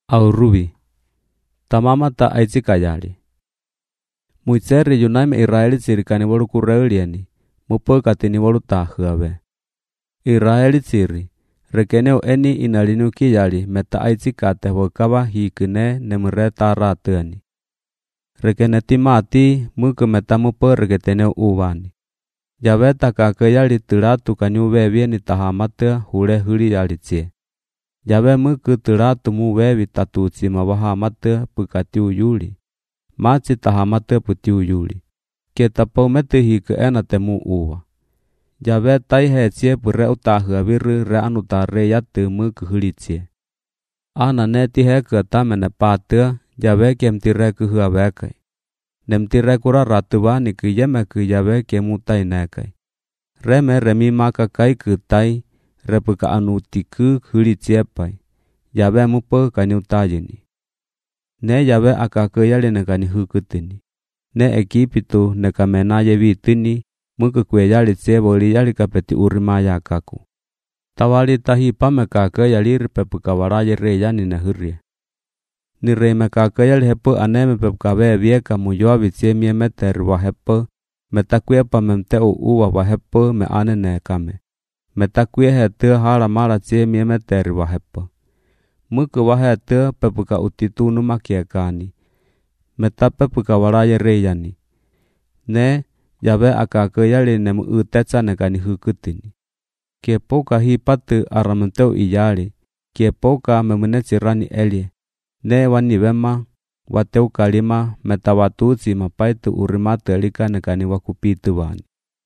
Aurubi tamama ta aitsikayali muitseri yunaime Israeli tsirikani wolu kureuliani mupokatini wolu tahuave Israeli tsiri rekeneu eni inalinukiyali meta aitsikate wakava hikene nemure taratani rekene timati muke meta mupo reketeneu uvani javeta kakeyali tilatu kanyuvevieni tahamate hule huli yalitsie Jave muke tilatu muvevi tatutsi mawahamate pukatiu yuli. Matsi tahamate putiu yuli. Ketapomete hike enate mu uwa. Jave taihetsie pure utahuaviru re anutare yate muke hulitsie. Ana neti heke tamene pate jave kemtire kuhuavekai. Nemtire kura ratuvani kiyeme kiyave kemutainekai. Reme remi maka kai kutai. Repuka anutiku hulitsiepai. Jave mupo kanyutayini. Ne jave akakeyali nekani hukutini. Ne ekipitu nekamenaye vitini. Muke kweyali tseboli yali kapeti urimaya kaku. Tawali tahi pame kakeyali ripepuka waraye reyani nehurie. Ni reme kakeyali hepo aneme pepuka vieka muyoavi tsiemie meteri wahepo. Metakwepa memteu uwa wahepo me ane nekame. Metakwie hete hala mala tsie miemeteri wahepo. Muke wahete pepuka utitunu makiekani. Meta pepuka waraye reyani. Ne jave akakeyali nemu utetsa nekani hukutini. Kiepoka hipate aramenteu iyali. Kiepoka memunetsirani elie. Ne wanivema wateu kalima meta watutsi mapaitu urimate elika nekani wakupitu wani.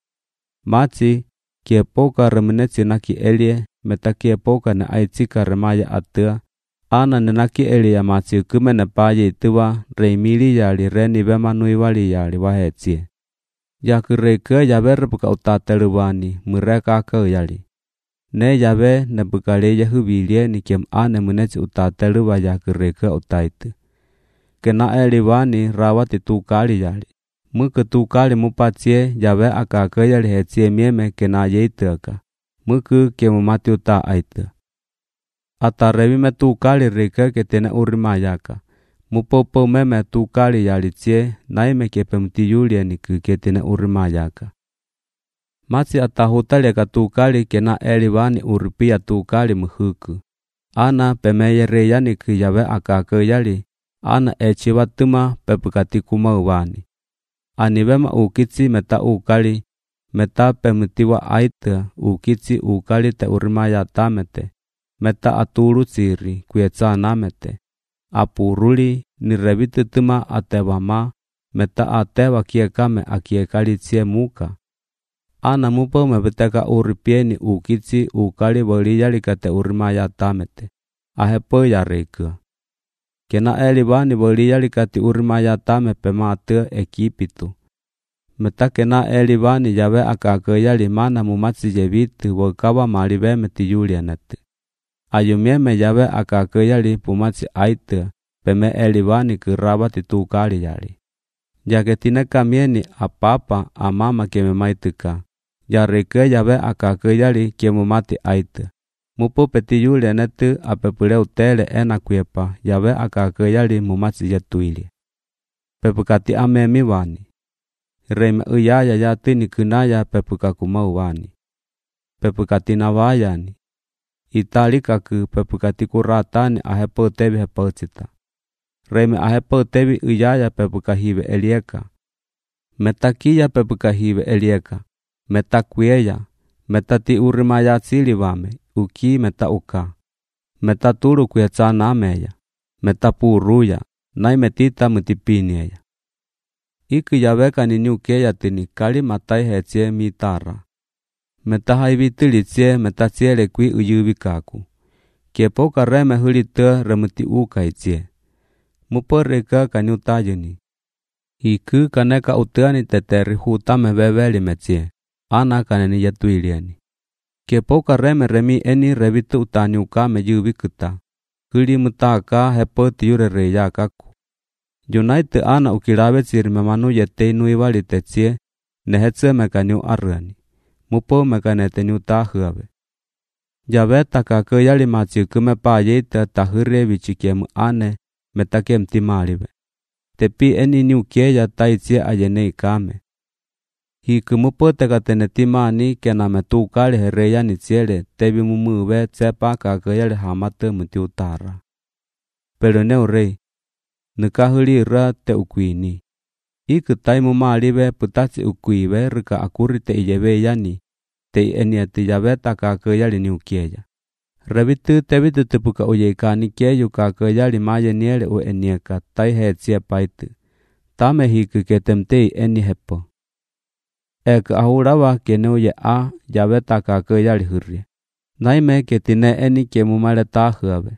Matsi kiepoka remenetsi naki elie meta kiepoka ne aitsika remaya atea ana nenaki elia matsi kumene paye ituwa reimili yali reni vema nuiwali yali wahetsie yakireke jave repuka utateluwani mureka ke yali ne jave nepukale yahubilie ni kiem ane menetsi utateluwa yakireke utaitu kena eliwani rawati tukali yali muke tukali mupatsie jave akakeyali hetsie mieme kena yeiteka. Muke kemumati uta aita. Atarevime tukali rike ketene urimayaka. Mupopo meme tukali yalitsie naime kepemti yulieni ketene urimayaka. Matsi atahutaleka tukali kena elivani uripia tukali muhuku. Ana pemeye reyani kijave akakeyali. Ana echiwatuma pepukati kumauwani. Anivema ukitsi meta ukali, meta pemutiwa aita ukitsi ukali te urimaya tamete, meta aturu tsiri kuyetsa namete, apuruli nirevitutuma atewama, meta atewa kiekame akiekali tsie muka. Ana mupo mebeteka uripieni ukitsi ukali boliyalika te urimaya tamete, ahepo yareka. Kena elivani boliyalika ti urimaya tame pemate ekipitu. Meta kena elivani jave akakeyali mana mumatsi jevitu wakawa maliveme ti yulianete. Ayumieme jave akakeyali pumatsi aite peme elivani kirabati tukali yali. Jaketine kamieni apapa amama kememaitika. Jareke jave akakeyali kemumati aite. Mupo peti yulianete apepule utele enakwepa jave akakeyali mumatsi jetuili. Pepukati amemi wani. Reme uyaya yatini kunaya pepuka kumauwani. Pepukati nawayani. Italikaku pepukati kuratani ahepo tevi hepotsita. Reme ahepo tevi uyaya pepuka hive elieka. Metakia pepuka hive elieka. Metakweya. Metati urimaya tsiliwame. Uki meta uka. Meta turu kuyetsa nameya. Meta puruya. Nai metita mutipinieya. Iku yaveka ni nyukeya tini kali matai hetsie mitara. Meta haivitulitsie meta tsiele kui uyuvikaku. Kiepoka reme hulite remuti uka itsie. Muporeka kanyutayuni. Iku kaneka uteani teteri hutame veveli metsie. Ana kaneni yatuiliani. Kiepoka reme remi eni revitu utanyuka me yuvikuta. Huli mutaka hepo tiyure reyakaku. Junaite ana ukilave tsirime manu yetei nuivali tetsie, nehetse mekanyu arani. Mupo mekanete nyu tahuave. Yahvé taka ke yali machi kume pa yeita ta hire vichikiem ane metakem timalive. Tepi eni ni ukeya ta itzie ayene kame. Hi kumupote katene timani kena metu kali hereya ni tsiele tebi mumuve tsepa kake yali hamate muti utara. Pero neu rei, nikahuli ra te ukuini. Iku tai mumalive putatsi ukuive rika akuri te iyeve yani, te eniati Yahvé taka yali ni ukeya. Revitu tevitu tepuka uyeikani keyu kake yali maye niele u enieka tai hetsia paitu. Tame hiku ketemtei eni hepo. Ek ahurawa keneu ye a Yahvé taka yali hurrie. Naime ketine eni kemumale tahuave.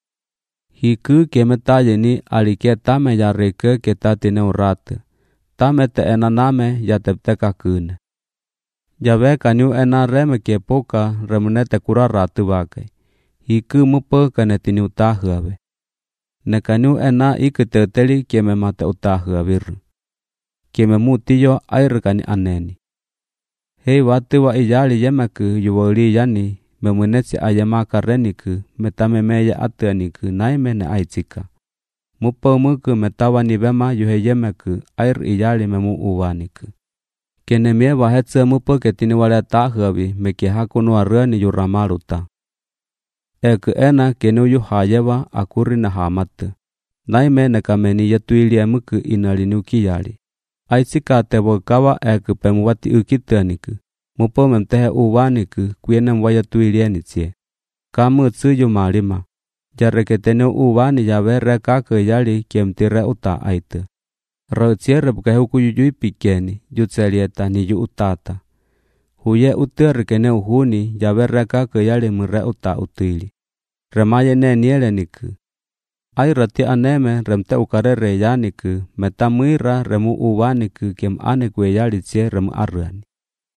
Hiku kemetaye ni alike tame ya reke ketatine urate. Tame te enaname ya tepteka kune. Yahvé kaniu ena reme kepoka remunete kura ratu wake. Hiku mupo kanetini utahuave. Ne kaniu ena ikuteteli keme mate utahuaviru. Keme mutiyo airukani aneni. Hei watu wa iyali yemeku yuwoli yani memunetsi ayemaka reniku metame meye atuaniku naime ne aitzika. Mupo muku metawani vema yuhe yemeku air iyali memu uwaniku. Kene mie wahetsa mupo ketini wale tahuavi meke hakunua rani yuramaruta. Eku ena kenu yuhayewa akuri na hamatu. Naime ne kameni yetuili muku inalini ukiyali. Aitzika tebo kawa eku pemuwati ukitaniku. Mupo memtehe uwaniku kuyenem wayatuili enitsie. Kamu tsuyu malima. Jareketene uwani Yahvé rekake yali kiemtire uta aitu. Rautsie bukahuku yuyui pikeni, yutselieta ni yu utata. Huye utirikene uhuni Yahvé rekake yali mure uta utili. Remaye ne niele niku. Ai rati aneme remte ukarere yaniku, metamuira remu uwaniku kiem anekwe yali tsie remu arani.